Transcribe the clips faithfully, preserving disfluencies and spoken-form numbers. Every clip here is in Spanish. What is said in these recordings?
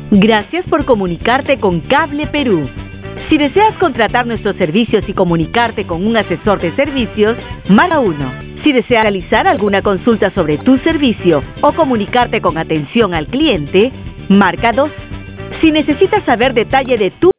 Gracias por comunicarte con Cable Perú. Si deseas contratar nuestros servicios y comunicarte con un asesor de servicios, marca uno. Si deseas realizar alguna consulta sobre tu servicio o comunicarte con atención al cliente, marca dos. Si necesitas saber detalle de tu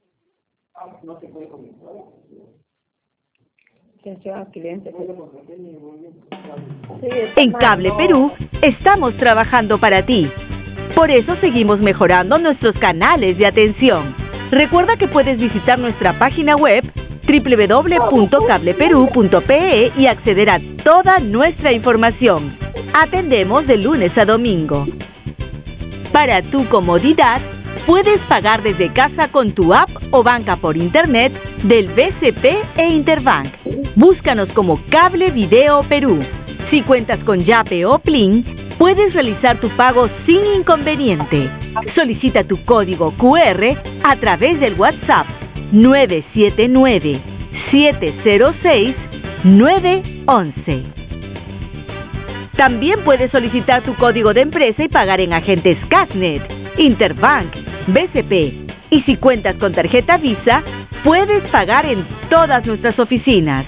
En Cable Perú estamos trabajando para ti. Por eso seguimos mejorando nuestros canales de atención. Recuerda que puedes visitar nuestra página web doble u doble u doble u punto cable perú punto pe e y acceder a toda nuestra información. Atendemos de lunes a domingo. Para tu comodidad, puedes pagar desde casa con tu app o banca por internet del B C P e Interbank. Búscanos como Cable Video Perú. Si cuentas con Yape o Plin, puedes realizar tu pago sin inconveniente. Solicita tu código cu erre a través del WhatsApp nueve siete nueve, siete cero seis, nueve once. También puedes solicitar tu código de empresa y pagar en agentes Casnet, Interbank, B C P. Y si cuentas con tarjeta Visa, puedes pagar en todas nuestras oficinas.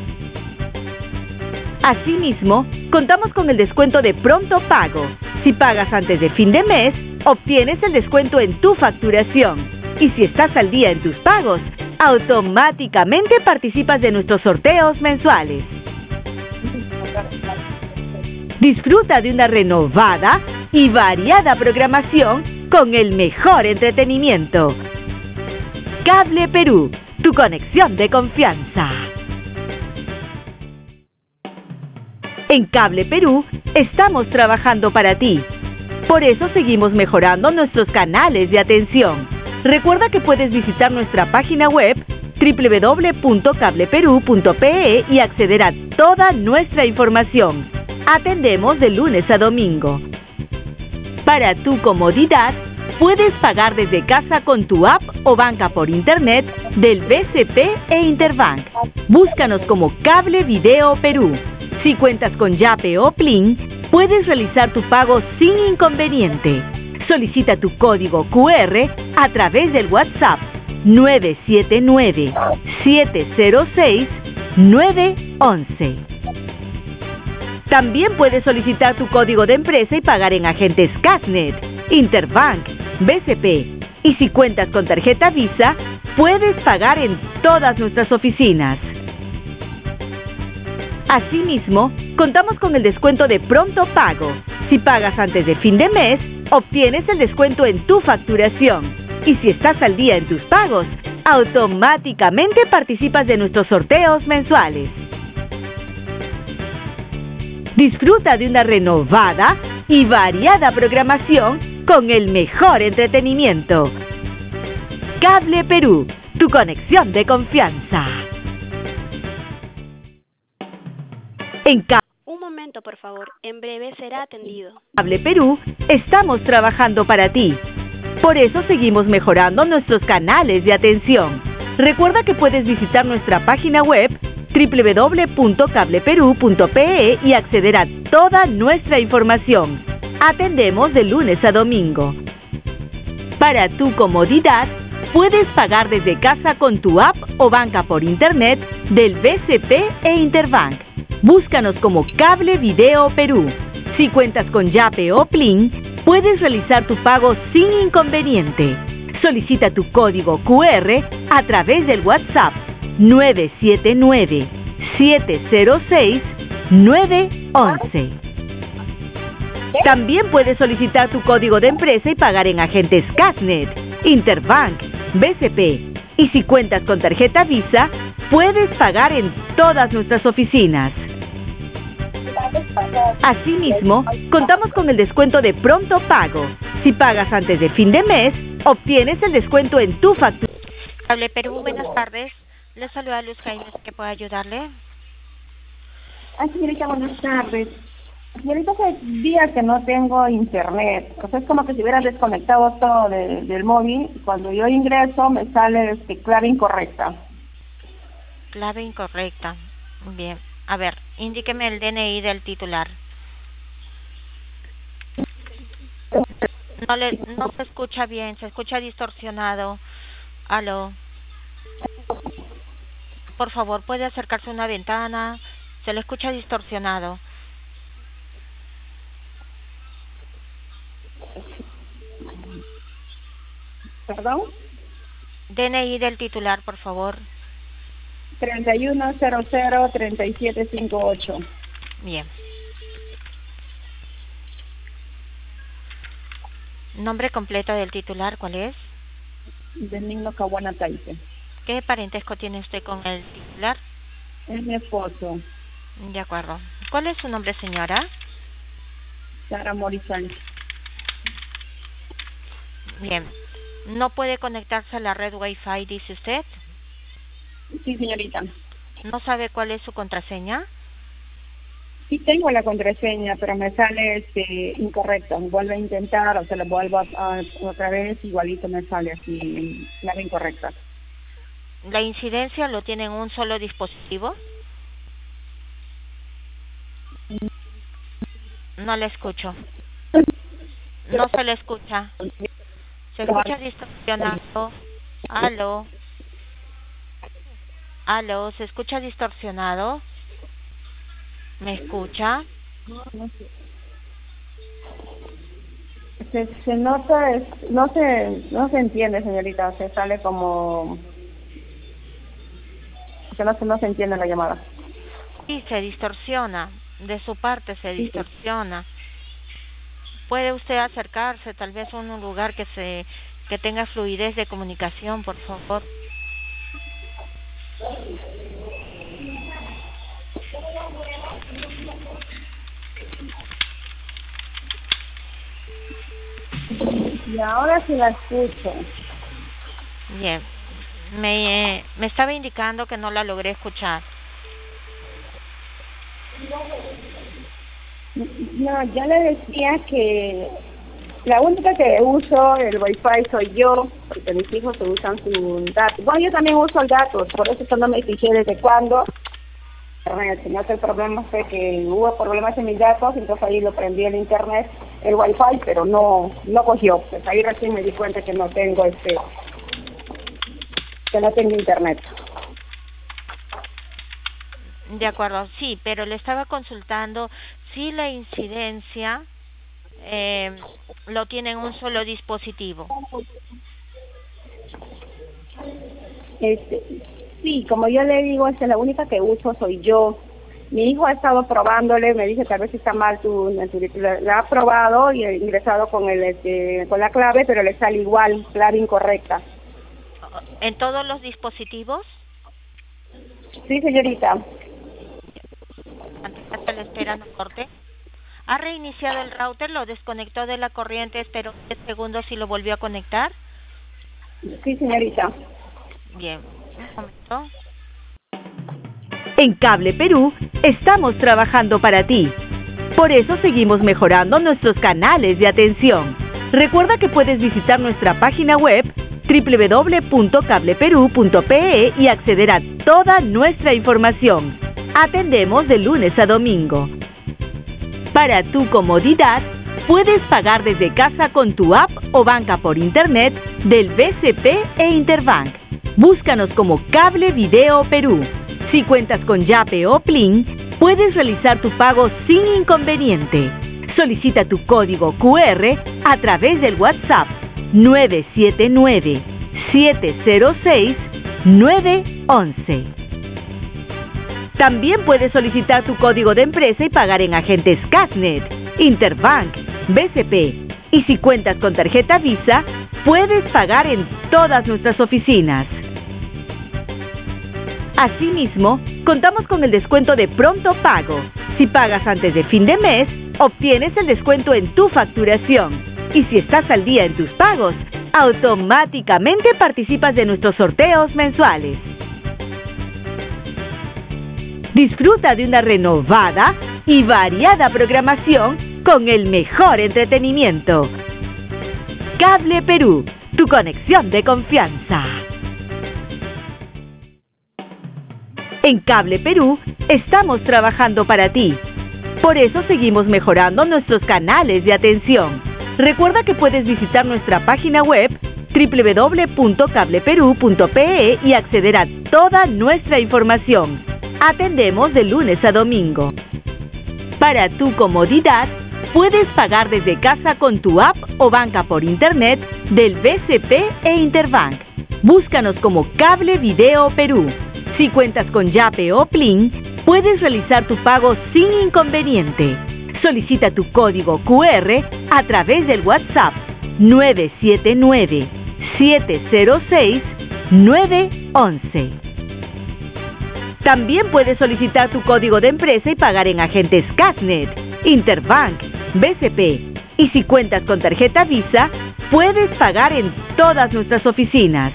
Asimismo, contamos con el descuento de pronto pago. Si pagas antes de fin de mes, obtienes el descuento en tu facturación. Y si estás al día en tus pagos, automáticamente participas de nuestros sorteos mensuales. Disfruta de una renovada y variada programación con el mejor entretenimiento. Cable Perú, tu conexión de confianza. En Cable Perú estamos trabajando para ti. Por eso seguimos mejorando nuestros canales de atención. Recuerda que puedes visitar nuestra página web doble u doble u doble u punto cable perú punto pe e y acceder a toda nuestra información. Atendemos de lunes a domingo. Para tu comodidad, puedes pagar desde casa con tu app o banca por internet del B C P e Interbank. Búscanos como Cable Video Perú. Si cuentas con Yape o Plin, puedes realizar tu pago sin inconveniente. Solicita tu código cu erre a través del WhatsApp nueve siete nueve, siete cero seis, nueve once. También puedes solicitar tu código de empresa y pagar en agentes Casnet, Interbank, B C P. Y si cuentas con tarjeta Visa, puedes pagar en todas nuestras oficinas. Asimismo, contamos con el descuento de pronto pago. Si pagas antes de fin de mes, obtienes el descuento en tu facturación. Y si estás al día en tus pagos, automáticamente participas de nuestros sorteos mensuales. Disfruta de una renovada y variada programación con el mejor entretenimiento. Cable Perú, tu conexión de confianza. En Cable Un momento, por favor. En breve será atendido. Cable Perú estamos trabajando para ti. Por eso seguimos mejorando nuestros canales de atención. Recuerda que puedes visitar nuestra página web doble u doble u doble u punto cable perú punto pe e y acceder a toda nuestra información. Atendemos de lunes a domingo. Para tu comodidad, puedes pagar desde casa con tu app o banca por internet del B C P e Interbank. Búscanos como Cable Video Perú. Si cuentas con Yape o Plin, puedes realizar tu pago sin inconveniente. Solicita tu código cu erre a través del WhatsApp nueve siete nueve, siete cero seis, nueve once. También puedes solicitar tu código de empresa y pagar en agentes Casnet, Interbank, B C P. Y si cuentas con tarjeta Visa, puedes pagar en todas nuestras oficinas. Asimismo, contamos con el descuento de pronto pago. Si pagas antes de fin de mes, obtienes el descuento en tu factura. Cable Perú, buenas tardes. Le saluda Luz Jaime, ¿que puedo ayudarle? Ay, señorita, buenas tardes. Señorita, hace días que no tengo internet. O sea, es como que si hubiera desconectado todo de, del móvil. Cuando yo ingreso, me sale este, clave incorrecta. Clave incorrecta. Bien. A ver, indíqueme el D N I del titular. No le, no se escucha bien, se escucha distorsionado. Aló. Por favor, ¿puede acercarse a una ventana? Se le escucha distorsionado. ¿Perdón? D N I del titular, por favor. treinta y uno cero cero treinta y siete cincuenta y ocho. Bien. Nombre completo del titular, ¿cuál es? Benigno Caguana Taipe. ¿Qué parentesco tiene usted con el titular? Es mi esposo, De acuerdo. ¿Cuál es su nombre, señora? Sara Mori Sánchez. Bien. ¿No puede conectarse a la red Wi-Fi, dice usted? Sí, señorita. ¿No sabe cuál es su contraseña? Sí tengo la contraseña, pero me sale este incorrecta. Vuelvo a intentar, o sea, la vuelvo a, a- otra vez, igualito me sale así, la incorrecta. ¿La incidencia lo tiene en un solo dispositivo? No le escucho. No se le escucha. Se escucha distorsionado. Aló. Aló, ¿se escucha distorsionado? ¿Me escucha? Se, se nota, es- no se, no se entiende, señorita, se sale como, que no se, no se entiende la llamada. Sí, se distorsiona. De su parte se Sí. distorsiona. ¿Puede usted acercarse tal vez a un lugar que se que tenga fluidez de comunicación, por favor? Y ahora sí la escucho. Bien. Me, me estaba indicando que no la logré escuchar. No, ya le decía que la única que uso el Wi-Fi soy yo, porque mis hijos se usan su datos. Bueno, yo también uso el datos, por eso no me fijé desde cuándo. Internet, sino que el problema fue que hubo problemas en mis datos, entonces ahí lo prendí el internet, el Wi-Fi, pero no no cogió. Pues ahí recién me di cuenta que no tengo este, que no tengo internet. De acuerdo, sí, pero le estaba consultando si la incidencia eh, lo tiene en un solo dispositivo. Este, sí, como yo le digo, es que la única que uso soy yo. Mi hijo ha estado probándole, me dice tal vez está mal tu, tu la, la ha probado y ha ingresado con el este, con la clave, pero le sale igual, clave incorrecta. ¿En todos los dispositivos? Sí, señorita. Antes hasta la espera, no corte. ¿Ha reiniciado el router? ¿Lo desconectó de la corriente? Esperó diez segundos y lo volvió a conectar. Sí, señorita. Bien, un momento. En Cable Perú estamos trabajando para ti. Por eso seguimos mejorando nuestros canales de atención. Recuerda que puedes visitar nuestra página web doble u doble u doble u punto cable perú punto pe e y acceder a toda nuestra información. Atendemos de lunes a domingo. Para tu comodidad, puedes pagar desde casa con tu app o banca por internet del B C P e Interbank. Búscanos como Cable Video Perú. Si cuentas con Yape o Plin, puedes realizar tu pago sin inconveniente. Solicita tu código cu erre a través del WhatsApp nueve siete nueve, siete cero seis, nueve once. También puedes solicitar tu código de empresa y pagar en agentes Casnet, Interbank, B C P. Y si cuentas con tarjeta Visa, puedes pagar en todas nuestras oficinas. Asimismo, contamos con el descuento de pronto pago. Si pagas antes de fin de mes, obtienes el descuento en tu facturación. Y si estás al día en tus pagos, automáticamente participas de nuestros sorteos mensuales. Disfruta de una renovada y variada programación con el mejor entretenimiento. Cable Perú, tu conexión de confianza. En Cable Perú estamos trabajando para ti. Por eso seguimos mejorando nuestros canales de atención. Recuerda que puedes visitar nuestra página web doble u doble u doble u punto cable perú punto pe e y acceder a toda nuestra información. Atendemos de lunes a domingo. Para tu comodidad, puedes pagar desde casa con tu app o banca por internet del B C P e Interbank. Búscanos como Cable Video Perú. Si cuentas con Yape o Plin, puedes realizar tu pago sin inconveniente. Solicita tu código cu erre a través del WhatsApp nueve siete nueve, siete cero seis, nueve once. También puedes solicitar tu código de empresa y pagar en agentes Casnet, Interbank, B C P. Y si cuentas con tarjeta Visa, puedes pagar en todas nuestras oficinas.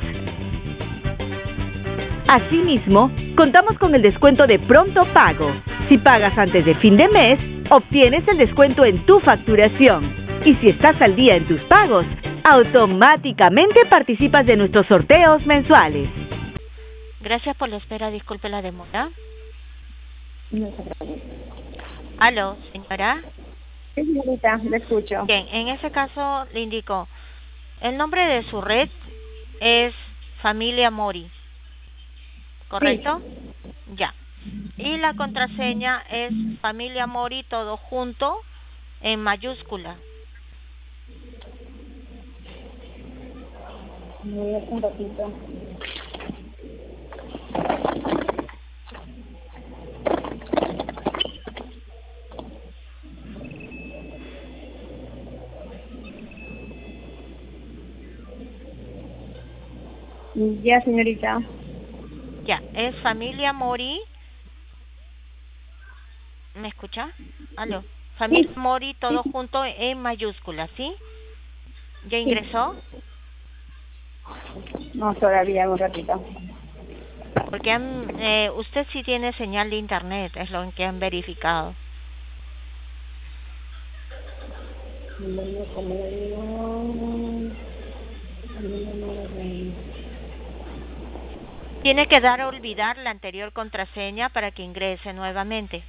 Asimismo, contamos con el descuento de pronto pago. Si pagas antes de fin de mes, obtienes el descuento en tu facturación. Y si estás al día en tus pagos, automáticamente participas de nuestros sorteos mensuales. Gracias por la espera, disculpe la demora. Aló, señora. Sí, señorita, le escucho. Bien, en ese caso le indico, el nombre de su red es Familia Mori, ¿correcto? Sí. Ya. Y la contraseña es Familia Mori todo junto en mayúscula. Un ratito. Ya, señorita. Ya, es Familia Mori. ¿Me escucha? Aló. Familia sí. Mori todo sí. junto en mayúsculas, ¿sí? ¿Ya ingresó? No, todavía, un ratito. Porque han, eh, usted sí tiene señal de internet, es lo que han verificado. Tiene que dar a olvidar la anterior contraseña para que ingrese nuevamente.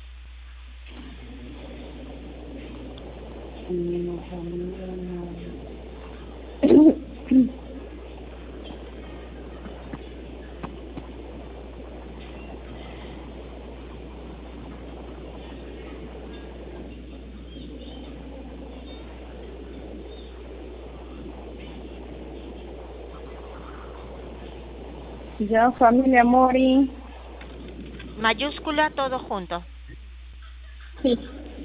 Ya, Familia Mori. Mayúscula todo junto. Sí.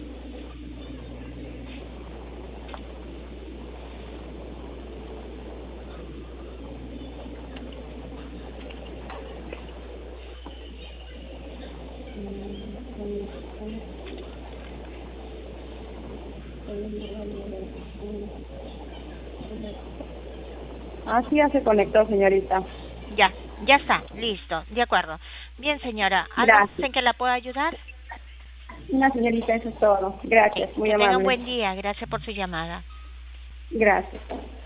Así ya se conectó, señorita. Ya, ya está, listo, de acuerdo. Bien, señora, ¿algo en que la pueda ayudar? No, señorita, eso es todo. Gracias, muy que amable. Tenga un buen día, gracias por su llamada. Gracias.